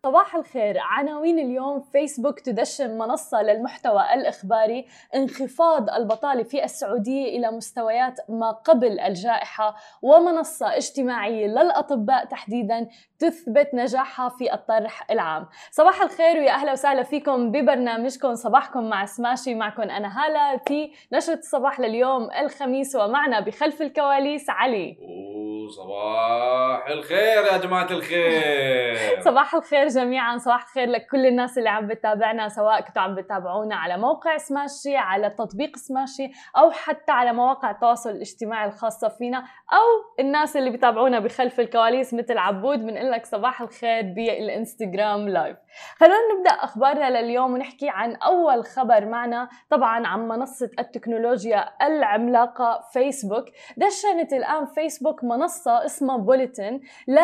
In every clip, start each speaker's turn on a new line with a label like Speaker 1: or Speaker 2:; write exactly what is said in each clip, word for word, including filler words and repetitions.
Speaker 1: صباح الخير. عناوين اليوم: فيسبوك تدشن منصة للمحتوى الإخباري، انخفاض البطالة في السعودية إلى مستويات ما قبل الجائحة، ومنصة اجتماعية للأطباء تحديدا تثبت نجاحها في الطرح العام. صباح الخير ويا أهلا وسهلا فيكم ببرنامجكم صباحكم مع سماشي. معكم أنا هالة في نشرة الصباح لليوم الخميس، ومعنا بخلف الكواليس علي.
Speaker 2: صباح الخير يا جماعة الخير.
Speaker 1: صباح الخير جميعا، صباح الخير لكل الناس اللي عم بتابعنا، سواء كنتوا عم بتابعونا على موقع سماشي، على تطبيق سماشي، أو حتى على مواقع التواصل الاجتماعي الخاصة فينا، أو الناس اللي بتابعونا بخلف الكواليس مثل عبود. بنقول لك صباح الخير بالإنستغرام لايف. خلونا نبدأ أخبارنا لليوم ونحكي عن أول خبر معنا، طبعا عن منصة التكنولوجيا العملاقة فيسبوك. دشنت الآن فيسبوك منصة اسمها بوليتن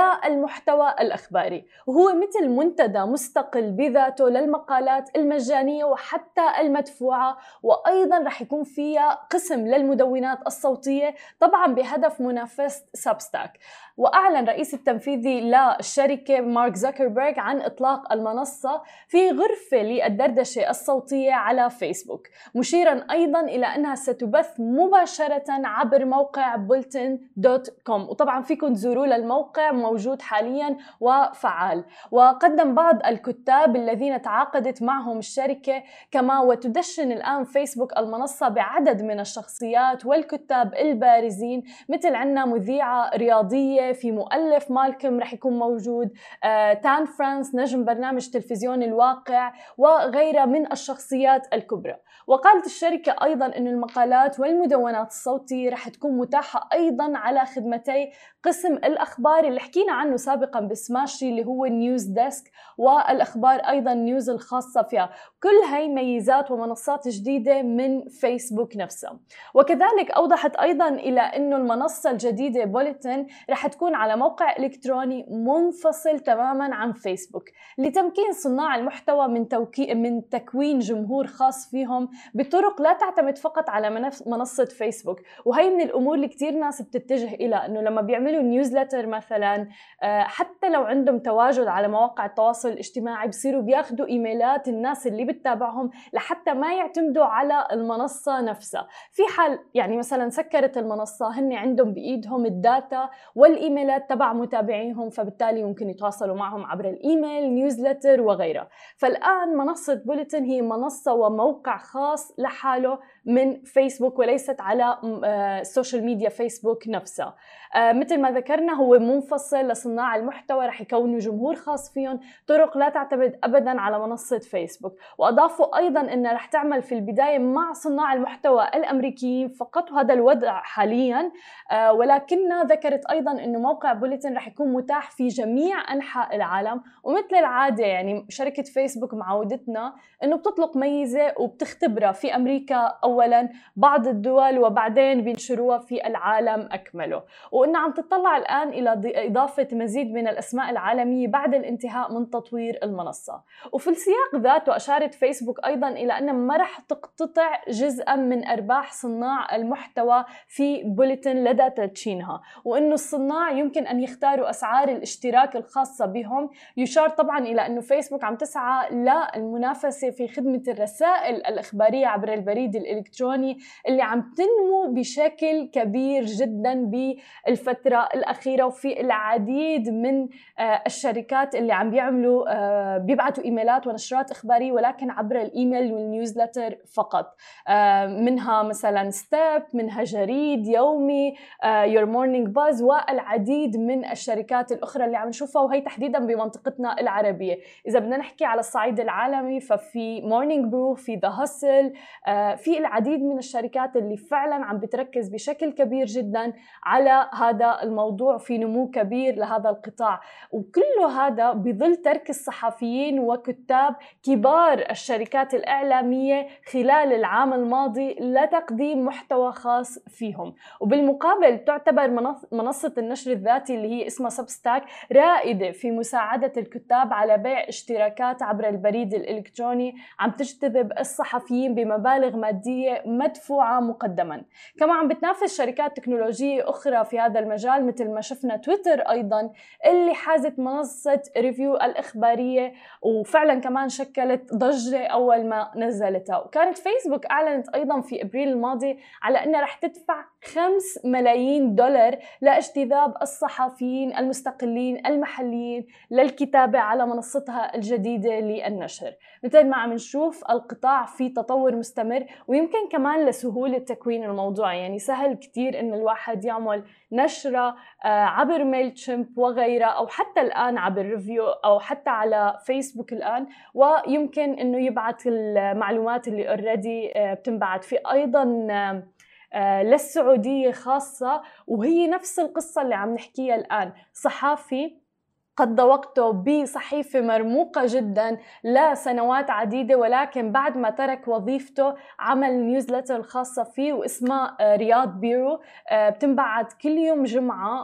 Speaker 1: للمحتوى الإخباري، وهو مثل منتدى مستقل بذاته للمقالات المجانية وحتى المدفوعة، وأيضا رح يكون فيها قسم للمدونات الصوتية، طبعا بهدف منافسة سابستاك. وأعلن رئيس التنفيذي للشركة مارك زوكربيرغ عن إطلاق المنصة في غرفة للدردشة الصوتية على فيسبوك، مشيرا أيضا إلى أنها ستبث مباشرة عبر موقع بولتن دوت كوم، وطبعا فيكم تزوروا للموقع، موجود حاليا وفعال. وقدم بعض الكتاب الذين تعاقدت معهم الشركة كما، وتدشن الآن فيسبوك المنصة بعدد من الشخصيات والكتاب البارزين، مثل عنا مذيعة رياضية، في مؤلف مالكم رح يكون موجود، آه، تان فرانس نجم برنامج تلفزيون الواقع، وغيرها من الشخصيات الكبرى. وقالت الشركة أيضا أن المقالات والمدونات الصوتية رح تكون متاحة أيضا على خدمتي قسم الأخبار اللي حكينا عنه سابقا بسماشي، اللي هو نيوز ديسك، والأخبار أيضا نيوز الخاصة فيها. كل هاي ميزات ومنصات جديدة من فيسبوك نفسها. وكذلك أوضحت أيضا إلى أنه المنصة الجديدة بوليتن رح تكون على موقع إلكتروني منفصل تماما عن فيسبوك، لتمكين صناع المحتوى من, توكي... من تكوين جمهور خاص فيهم بطرق لا تعتمد فقط على منصة فيسبوك. وهي من الأمور اللي كتير ناس بتتجه إلى أنه لما بيعملوا نيوزلتر مثلا، حتى لو عندهم تواجد على مواقع التواصل الاجتماعي، بصيروا بياخدوا إيميلات الناس اللي بتتابعهم لحتى ما يعتمدوا على المنصة نفسها. في حال يعني مثلا سكرت المنصة، هن عندهم بإيدهم الداتا والإيميلات تبع متابعيهم، فبالتالي ممكن يتواصلوا معهم عبر الإيميل، نيوزلتر وغيرها. فالآن منصة بوليتن هي منصة وموقع خاص لحاله من فيسبوك، وليست على السوشيال ميديا فيسبوك نفسها. آه مثل ما ذكرنا، هو منفصل لصناع المحتوى، رح يكونوا جمهور خاص فيهم، طرق لا تعتمد أبدا على منصة فيسبوك. وأضافوا أيضا أنها رح تعمل في البداية مع صناع المحتوى الأمريكيين فقط، وهذا الوضع حاليا. آه ولكنها ذكرت أيضا أنه موقع بوليتن رح يكون متاح في جميع أنحاء العالم. ومثل العادة يعني شركة فيسبوك معودتنا أنه بتطلق ميزة وبتختبرها في أمريكا أولا، بعض الدول، وبعدين بينشروها في العالم أكمله. وإنها عم تطلع الآن إلى إضافة مزيد من الأسماء العالمية بعد الانتهاء من تطوير المنصة. وفي السياق ذاته أشارت فيسبوك أيضا إلى أنها ما رح تقتطع جزءا من أرباح صناع المحتوى في بوليتن لدى تدشينها، وإنه الصناع يمكن أن يختاروا أسعار الاشتراك الخاصة بهم. يشار طبعا إلى أنه فيسبوك عم تسعى للمنافسة في خدمة الرسائل الإخبارية عبر البريد الإلكتروني، اللي عم تنمو بشكل كبير جدا بالفترة الأخيرة. وفي العديد من الشركات اللي عم بيعملوا بيبعتوا إيميلات ونشرات إخبارية، ولكن عبر الإيميل والنيوزلتر فقط. منها مثلا ستيب، منها جريد يومي، يور مورنينج باز، والعديد من الشركات الأخرى اللي عم نشوفها، وهي تحديدا بمنطقتنا العربية. إذا بدنا نحكي على الصعيد العالمي ففي مورنينج برو، في ذا هاسل، في العديد من الشركات اللي فعلا عم بتركز بشكل كبير جدا على هذا الموضوع، في نمو كبير لهذا القطاع. وكل هذا بظل ترك الصحفيين وكتاب كبار الشركات الإعلامية خلال العام الماضي لتقديم محتوى خاص فيهم. وبالمقابل تعتبر منصة النشر الذاتي اللي هي اسمها سبستاك رائدة في مساعدة الكتاب على بيع اشتراكات عبر البريد الإلكتروني، عم تجتذب الصحفيين بمبالغ مادية مدفوعة مقدما. كما عم بتنافس شركات تكنولوجية أخرى في هذا المجال، مثل ما شفنا تويتر أيضا اللي حازت منصة ريفيو الريفيو الإخبارية، وفعلا كمان شكلت ضجة أول ما نزلتها. وكانت فيسبوك أعلنت أيضا في أبريل الماضي على أنها رح تدفع خمس ملايين دولار لاجتذاب الصحفيين المستقلين المحليين للكتابة على منصتها الجديدة للنشر. مثل ما عم نشوف القطاع في تطور مستمر، ويمكن كمان لسهولة تكوين الموضوع، يعني سهل كتير إن الواحد يعمل نشرة عبر ميلتشيمب وغيرها، أو حتى الآن عبر ريفيو، أو حتى على فيسبوك الآن، ويمكن إنه يبعث المعلومات اللي اوريدي بتنبعث. في أيضا للسعودية خاصة، وهي نفس القصة اللي عم نحكيها الآن. صحافي قضى وقته بصحيفة مرموقة جدا لسنوات عديدة، ولكن بعد ما ترك وظيفته عمل نيوزلتر خاصة فيه واسمها رياض بيرو، بتنبعت كل يوم جمعة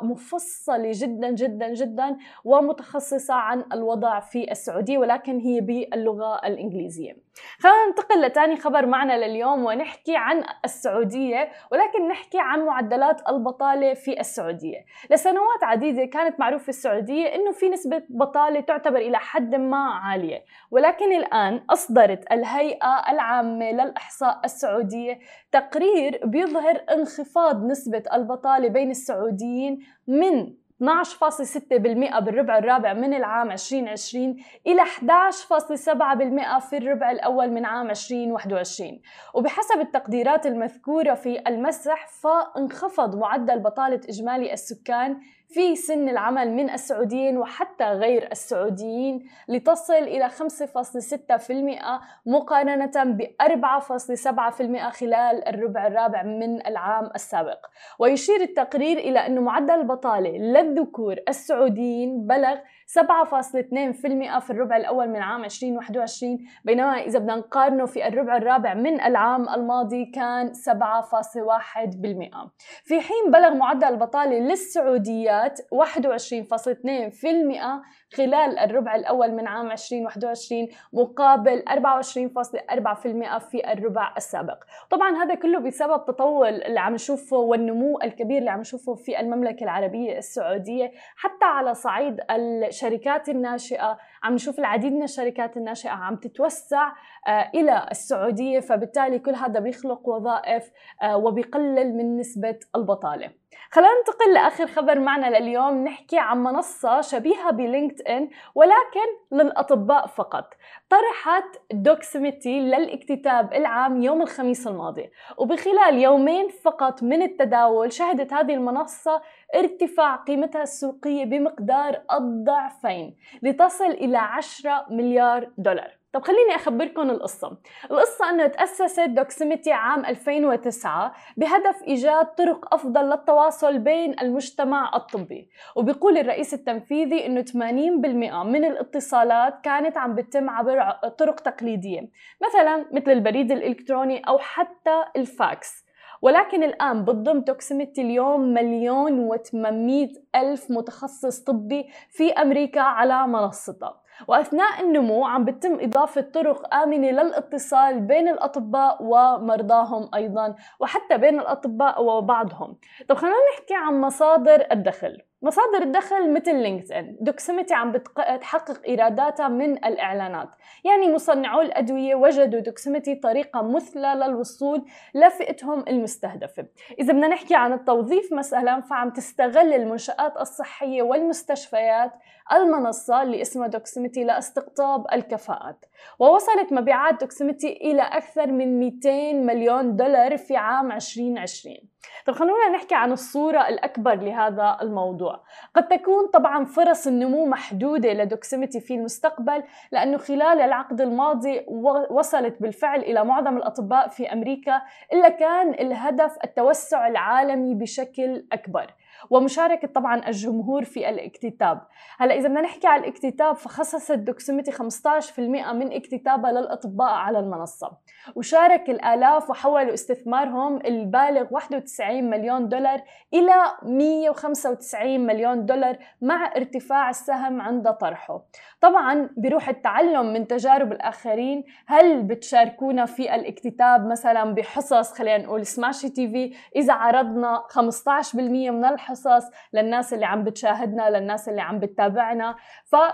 Speaker 1: ومفصلة جدا جدا جدا ومتخصصة عن الوضع في السعودية، ولكن هي باللغة الإنجليزية. خلينا ننتقل لتاني خبر معنا لليوم ونحكي عن السعودية، ولكن نحكي عن معدلات البطالة في السعودية. لسنوات عديدة كانت معروفة السعودية إنه في نسبة بطالة تعتبر إلى حد ما عالية، ولكن الآن أصدرت الهيئة العامة للإحصاء السعودية تقرير بيظهر انخفاض نسبة البطالة بين السعوديين من اثني عشر فاصلة ستة بالمئة بالربع الرابع من العام عشرين عشرين إلى أحد عشر فاصلة سبعة بالمئة في الربع الأول من عام عشرين واحد وعشرين. وبحسب التقديرات المذكورة في المسح، فانخفض معدل بطالة إجمالي السكان في سن العمل من السعوديين وحتى غير السعوديين لتصل إلى خمسة فاصلة ستة بالمئة مقارنة ب أربعة فاصلة سبعة بالمئة خلال الربع الرابع من العام السابق. ويشير التقرير إلى أن معدل البطالة للذكور السعوديين بلغ سبعة فاصلة اثنين بالمئة في الربع الأول من عام عشرين واحد وعشرين، بينما إذا بدنا نقارنه في الربع الرابع من العام الماضي كان سبعة فاصلة واحد بالمئة، في حين بلغ معدل البطالة للسعوديات واحد وعشرين فاصلة اثنين بالمئة خلال الربع الأول من عام عشرين واحد وعشرين مقابل أربعة وعشرين فاصلة أربعة بالمئة في الربع السابق. طبعا هذا كله بسبب تطور اللي عم نشوفه والنمو الكبير اللي عم نشوفه في المملكة العربية السعودية. حتى على صعيد الشركات الناشئة عم نشوف العديد من الشركات الناشئة عم تتوسع إلى السعودية، فبالتالي كل هذا بيخلق وظائف وبيقلل من نسبة البطالة. خلينا ننتقل لآخر خبر معنا لليوم، نحكي عن منصة شبيهة بلينكد إن ولكن للأطباء فقط. طرحت دوكسيمتي للاكتتاب العام يوم الخميس الماضي، وبخلال يومين فقط من التداول شهدت هذه المنصة ارتفاع قيمتها السوقية بمقدار الضعفين لتصل إلى عشرة مليار دولار. طب خليني أخبركم القصة. القصة أنه تأسست دوكسيمتي عام ألفين وتسعة بهدف إيجاد طرق أفضل للتواصل بين المجتمع الطبي، وبيقول الرئيس التنفيذي أنه ثمانين بالمئة من الاتصالات كانت عم بتتم عبر طرق تقليدية، مثلا مثل البريد الإلكتروني أو حتى الفاكس. ولكن الآن بتضم دوكسيمتي اليوم مليون وثمانمئة ألف متخصص طبي في أمريكا على منصتها، وأثناء النمو عم بتم إضافة طرق آمنة للاتصال بين الأطباء ومرضاهم أيضاً، وحتى بين الأطباء وبعضهم. طب خلينا نحكي عن مصادر الدخل. مصادر الدخل مثل لينكد إن، دوكسيمتي عم بتحقق إيراداتها من الإعلانات، يعني مصنعو الأدوية وجدوا دوكسيمتي طريقة مثلى للوصول لفئتهم المستهدفة. إذا بدنا نحكي عن التوظيف مثلا، فعم تستغل المنشآت الصحية والمستشفيات المنصة اللي اسمها دوكسيمتي لاستقطاب الكفاءات، ووصلت مبيعات دوكسيمتي إلى أكثر من مئتين مليون دولار في عام عشرين عشرين. طب خلونا نحكي عن الصورة الأكبر لهذا الموضوع. قد تكون طبعا فرص النمو محدودة لدوكسيمتي في المستقبل، لأنه خلال العقد الماضي وصلت بالفعل إلى معظم الأطباء في أمريكا، إلا كان الهدف التوسع العالمي بشكل أكبر ومشاركة طبعا الجمهور في الاكتتاب. هلا إذا بدنا نحكي على الاكتتاب، فخصصت دوكسيمتي خمسة عشر بالمئة من اكتتابها للأطباء على المنصة، وشارك الآلاف وحولوا استثمارهم البالغ واحد وتسعين مليون دولار إلى مئة وخمسة وتسعين مليون دولار مع ارتفاع السهم عند طرحه. طبعا بروح التعلم من تجارب الآخرين. هل بتشاركونا في الاكتتاب مثلا بحصص، خلينا نقول سماشي تي في، إذا عرضنا خمسة عشر بالمئة من الحصص للناس اللي عم بتشاهدنا، للناس اللي عم بتتابعنا؟ ف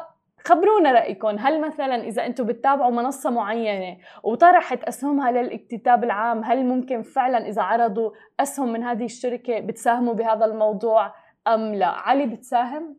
Speaker 1: خبرونا رأيكم، هل مثلا إذا أنتم بتتابعوا منصة معينة وطرحت أسهمها للاكتتاب العام، هل ممكن فعلا إذا عرضوا أسهم من هذه الشركة بتساهموا بهذا الموضوع أم لا؟ علي بتساهم؟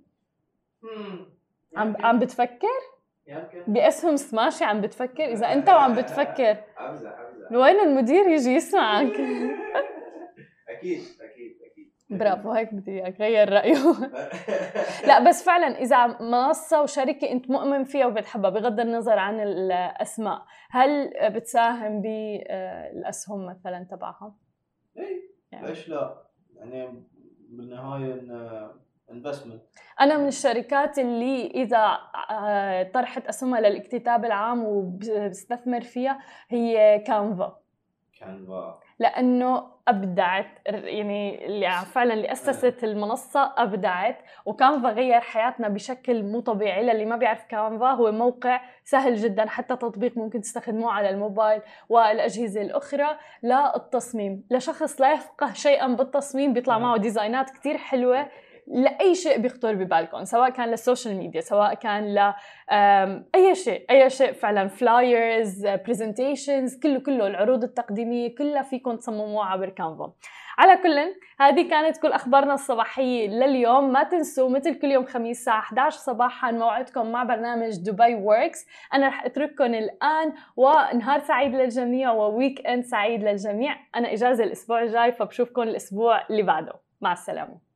Speaker 1: عم عم بتفكر؟
Speaker 3: يمكن
Speaker 1: بأسهم سماشي عم بتفكر؟ إذا أنت وعم بتفكر
Speaker 3: أمزح أمزح
Speaker 1: وين المدير يجي يسمعك؟
Speaker 3: أكيد أكيد أكيد
Speaker 1: برافو، هيك بدي إياك غير رأيه. لا بس فعلا إذا منصة وشركة أنت مؤمن فيها وبتحبها بغض النظر عن الأسماء، هل بتساهم بالأسهم مثلا تبعها؟
Speaker 3: إيه يعني. ليش لا؟ يعني بالنهاية انفستمنت.
Speaker 1: أنا من الشركات اللي إذا طرحت أسهمها للاكتتاب العام وبستثمر فيها هي كانفا.
Speaker 3: كانفا
Speaker 1: لأنه أبدعت، يعني اللي فعلا اللي أسست المنصة أبدعت، وكانفا غير حياتنا بشكل مو طبيعي. للي ما بيعرف كانفا هو موقع سهل جدا، حتى تطبيق ممكن تستخدموه على الموبايل والأجهزة الأخرى للتصميم. لشخص لا يفقه شيئا بالتصميم بيطلع معه ديزاينات كتير حلوة لأي شيء بيخطر ببالكم، سواء كان للسوشيال ميديا، سواء كان ل أي شيء أي شيء فعلا، فلايرز، بريزنتيشنز، كله كله العروض التقديمية كلها فيكم تصمموها عبر كانفا. على كل، هذه كانت كل أخبارنا الصباحية لليوم. ما تنسوا مثل كل يوم خميس الساعة إحدى عشر صباحا موعدكم مع برنامج دبي ووركس. أنا رح أترككم الآن، ونهار سعيد للجميع وويك إند سعيد للجميع. أنا إجازة الأسبوع الجاي، فبشوفكم الأسبوع اللي بعده. مع السلامة.